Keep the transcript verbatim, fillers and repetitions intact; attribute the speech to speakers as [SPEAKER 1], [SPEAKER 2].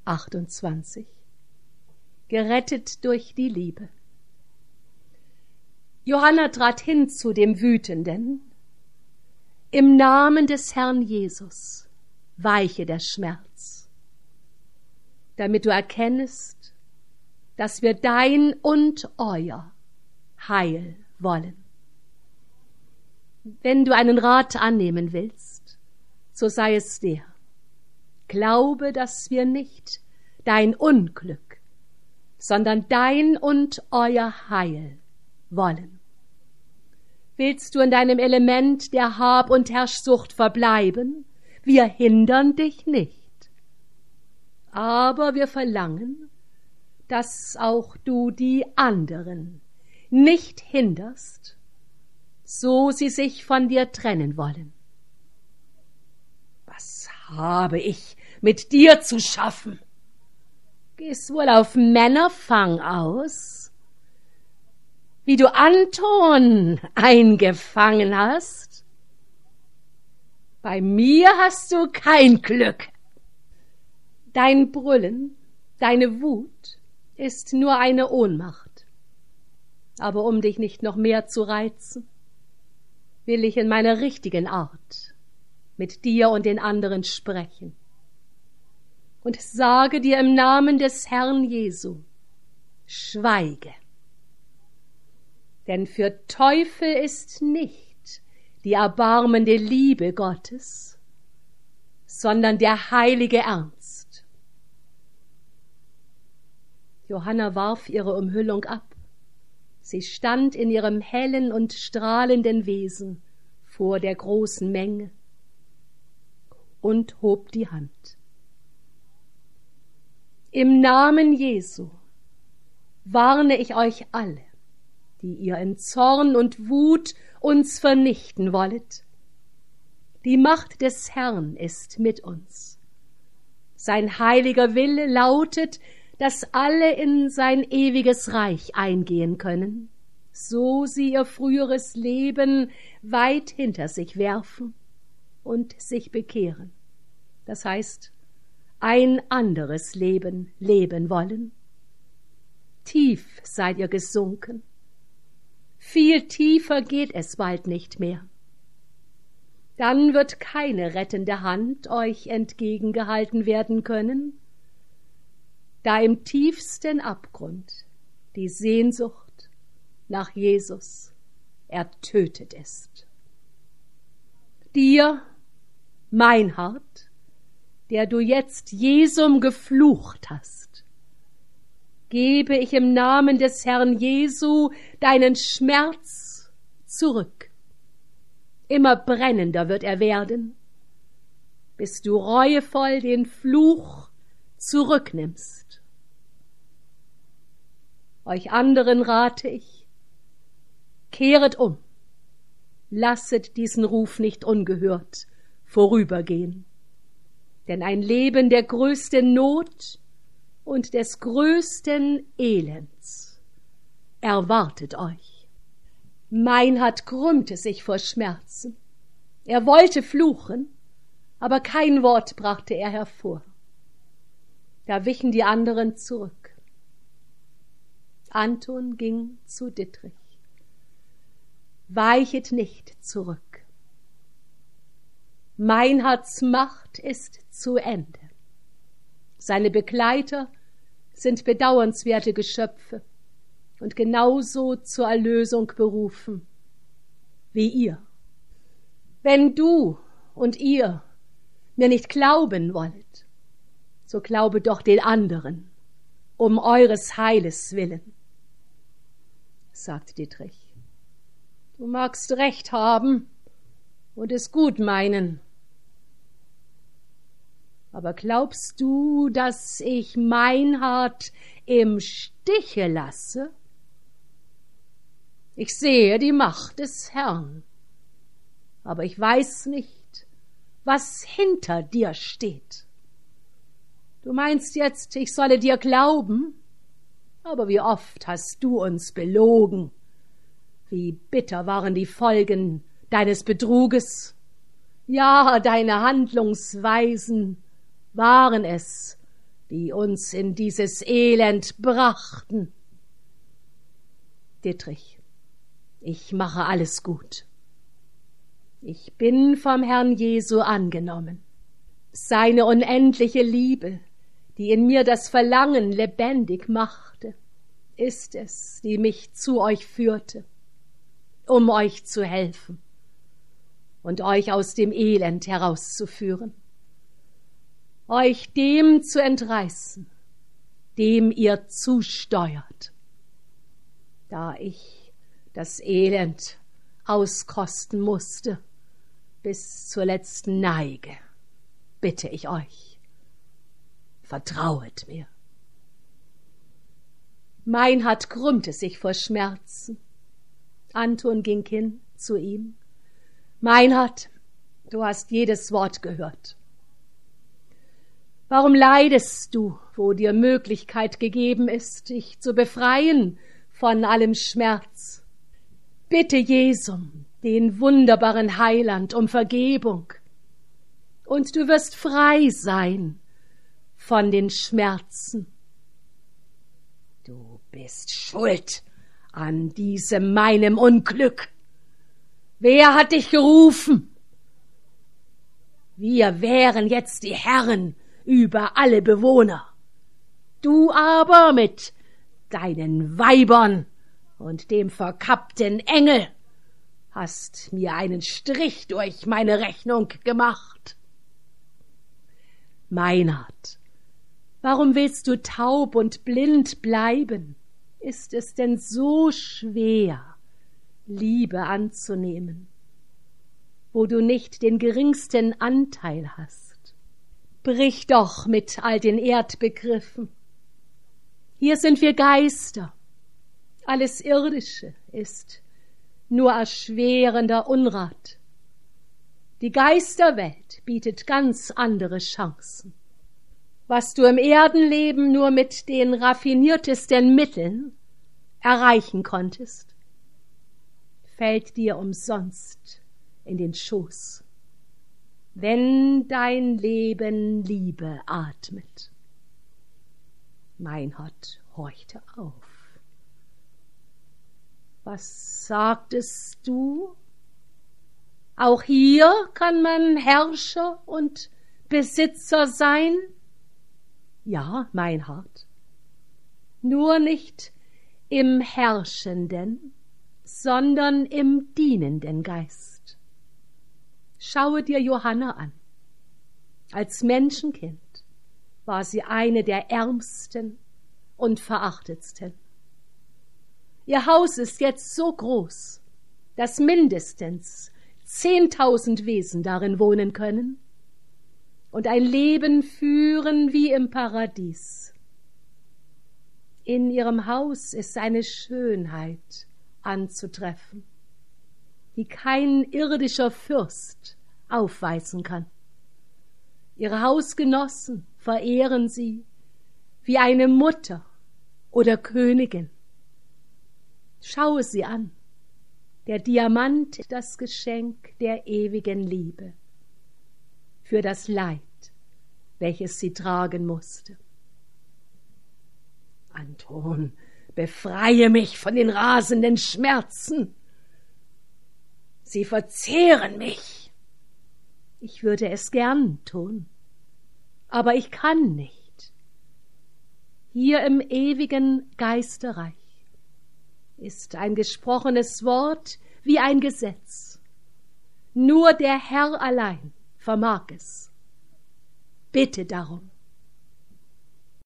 [SPEAKER 1] achtundzwanzig. Gerettet durch die Liebe. Johanna trat hin zu dem Wütenden. Im Namen des Herrn Jesus weiche der Schmerz, damit du erkennest, dass wir dein und euer Heil wollen. Wenn du einen Rat annehmen willst, so sei es der: Glaube, dass wir nicht dein Unglück, sondern dein und euer Heil wollen. Willst du in deinem Element der Hab- und Herrschsucht verbleiben? Wir hindern dich nicht. Aber wir verlangen, dass auch du die anderen nicht hinderst, so sie sich von dir trennen wollen. Was habe ich mit dir zu schaffen? Gehst wohl auf Männerfang aus? Wie du Anton eingefangen hast? Bei mir hast du kein Glück. Dein Brüllen, deine Wut ist nur eine Ohnmacht. Aber um dich nicht noch mehr zu reizen, will ich in meiner richtigen Art mit dir und den anderen sprechen und sage dir im Namen des Herrn Jesu: Schweige. Denn für Teufel ist nicht die erbarmende Liebe Gottes, sondern der heilige Ernst. Johanna warf ihre Umhüllung ab. Sie stand in ihrem hellen und strahlenden Wesen vor der großen Menge und hob die Hand. Im Namen Jesu warne ich euch alle, die ihr in Zorn und Wut uns vernichten wollet. Die Macht des Herrn ist mit uns. Sein heiliger Wille lautet, dass alle in sein ewiges Reich eingehen können, so sie ihr früheres Leben weit hinter sich werfen und sich bekehren. Das heißt, ein anderes Leben leben wollen. Tief seid ihr gesunken. Viel tiefer geht es bald nicht mehr. Dann wird keine rettende Hand euch entgegengehalten werden können, da im tiefsten Abgrund die Sehnsucht nach Jesus ertötet ist. Dir, Meinhard, der du jetzt Jesum geflucht hast, gebe ich im Namen des Herrn Jesu deinen Schmerz zurück. Immer brennender wird er werden, bis du reuevoll den Fluch zurücknimmst. Euch anderen rate ich: Kehret um, lasset diesen Ruf nicht ungehört vorübergehen, denn ein Leben der größten Not und des größten Elends erwartet euch. Meinhard krümmte sich vor Schmerzen. Er wollte fluchen, aber kein Wort brachte er hervor. Da wichen die anderen zurück. Anton ging zu Dittrich. Weichet nicht zurück. Meinhards Macht ist zu Ende. Seine Begleiter sind bedauernswerte Geschöpfe und genauso zur Erlösung berufen wie ihr. Wenn du und ihr mir nicht glauben wollt, so glaube doch den anderen, um eures Heiles willen, sagt Dittrich. Du magst recht haben und es gut meinen. Aber glaubst du, dass ich Meinhard im Stiche lasse? Ich sehe die Macht des Herrn, aber ich weiß nicht, was hinter dir steht. Du meinst jetzt, ich solle dir glauben? Aber wie oft hast du uns belogen? Wie bitter waren die Folgen deines Betruges? Ja, deine Handlungsweisen waren es, die uns in dieses Elend brachten. Dietrich, ich mache alles gut. Ich bin vom Herrn Jesu angenommen. Seine unendliche Liebe, die in mir das Verlangen lebendig machte, ist es, die mich zu euch führte, um euch zu helfen und euch aus dem Elend herauszuführen, euch dem zu entreißen, dem ihr zusteuert. Da ich das Elend auskosten musste, bis zur letzten Neige, bitte ich euch, vertrauet mir. Meinhard krümmte sich vor Schmerzen. Anton ging hin zu ihm. Meinhard, du hast jedes Wort gehört. Warum leidest du, wo dir Möglichkeit gegeben ist, dich zu befreien von allem Schmerz? Bitte Jesum, den wunderbaren Heiland, um Vergebung, und du wirst frei sein von den Schmerzen. Du bist schuld an diesem meinem Unglück. Wer hat dich gerufen? Wir wären jetzt die Herren über alle Bewohner. Du aber mit deinen Weibern und dem verkappten Engel hast mir einen Strich durch meine Rechnung gemacht. Meinhard, warum willst du taub und blind bleiben? Ist es denn so schwer, Liebe anzunehmen, wo du nicht den geringsten Anteil hast? Brich doch mit all den Erdbegriffen. Hier sind wir Geister. Alles Irdische ist nur erschwerender Unrat. Die Geisterwelt bietet ganz andere Chancen. Was du im Erdenleben nur mit den raffiniertesten Mitteln erreichen konntest, fällt dir umsonst in den Schoß, wenn dein Leben Liebe atmet. Meinhard horchte auf. Was sagtest du? Auch hier kann man Herrscher und Besitzer sein? Ja, Meinhard, nur nicht im herrschenden, sondern im dienenden Geist. Schaue dir Johanna an. Als Menschenkind war sie eine der ärmsten und verachtetsten. Ihr Haus ist jetzt so groß, dass mindestens zehntausend Wesen darin wohnen können und ein Leben führen wie im Paradies. In ihrem Haus ist eine Schönheit anzutreffen, die kein irdischer Fürst aufweisen kann. Ihre Hausgenossen verehren sie wie eine Mutter oder Königin. Schaue sie an, der Diamant, das Geschenk der ewigen Liebe, für das Leid, welches sie tragen musste. Anton, befreie mich von den rasenden Schmerzen. Sie verzehren mich. Ich würde es gern tun, aber ich kann nicht. Hier im ewigen Geisterreich ist ein gesprochenes Wort wie ein Gesetz. Nur der Herr allein vermag es. Bitte darum,